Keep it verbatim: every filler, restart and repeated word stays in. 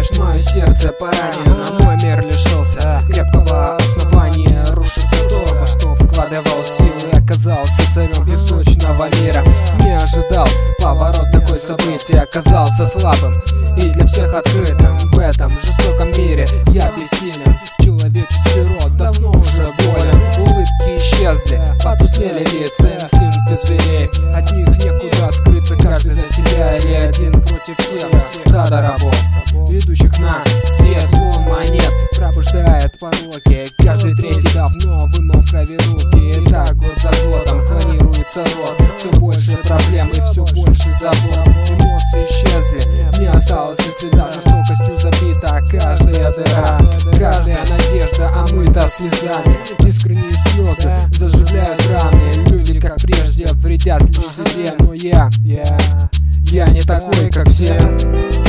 знаешь, мое сердце поранено, мой мир лишился крепкого основания. Рушится то, во что вкладывал силы, оказался царем песочного мира. Не ожидал поворот такой событий, оказался слабым и для всех открытым. В этом жестоком мире я бессилен, человеческий род давно уже болен. Улыбки исчезли, потускнели лица, инстинкты зверей, от них некуда скрыться, каждый за себя или один против всех. Стадо рабов, ведущих на свет, звон монет пробуждает пороки. Каждый третий давно вымыл в крови руки. И так год за годом клонируется род, все больше проблем и все больше забот. Эмоции исчезли, не осталось и следа, жестокостью забита каждая дыра. Каждая надежда омыта слезами, искренние слезы заживляют раны. Люди, как прежде, вредят лишь себе, но я, я, я не такой, как все.